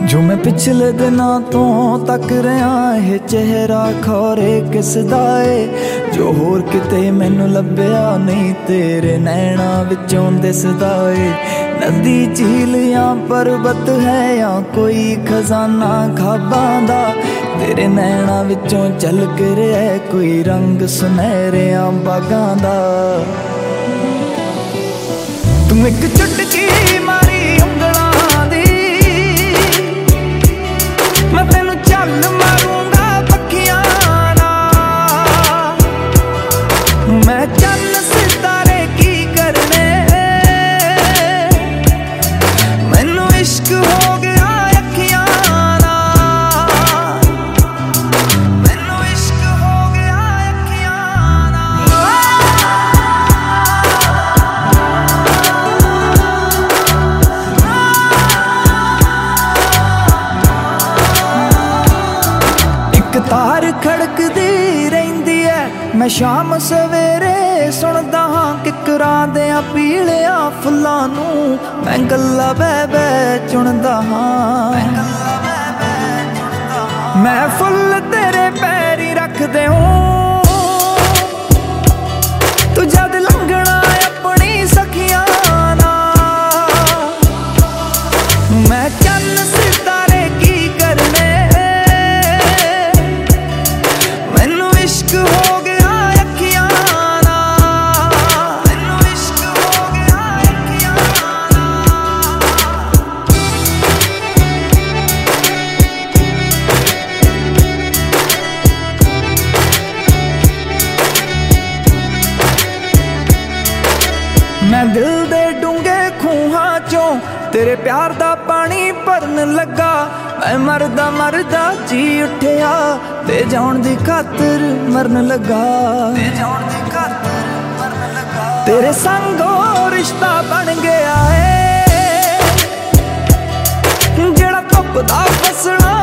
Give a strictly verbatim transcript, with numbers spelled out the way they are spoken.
जो मैं पिछले दिनों तो तक रहा है चेहरा खौरे किस दा ए जो होर किते मैनू लभ्या नहीं तेरे नैना विचों दिसदा ए। नदी झील या पर्वत है या कोई खजाना खाबां दा तेरे नैना विचों झलक रहा है कोई रंग सुनहरिया बागां दा। तू एक चुटकी मारी उंगलां दी मैं तेनू चल मारूंगा पक्खियां नाल। मैं चन्न सितारे की करने मैनू इश्क हो गया अखियां नाल। मैनू इश्क हो गया अखियां तार खड़कदी रहिंदी है मैं शाम सवेरे सुनदा हां किकरां देयां पीलिया फुल्लां नूं मैं गल्लां बह बह चुनदा हां। मैं फुल तेरे पैरी रखदे हूं तू जद लंघना अपनी सखियां नाल। मैं चन्न सितारे की करने इश्क हो गया अखियां नाल। मैनू इश्क हो गया अखियां नाल। मैं दिल दे डूंगे खूहां चों तेरे प्यार दा पानी भरन लगा मैं मरदा मरदा जी उठिया ते जान दी खातर मरन लगा। तेरे संग रिश्ता बन गया है जेड़ा धुप दा फसना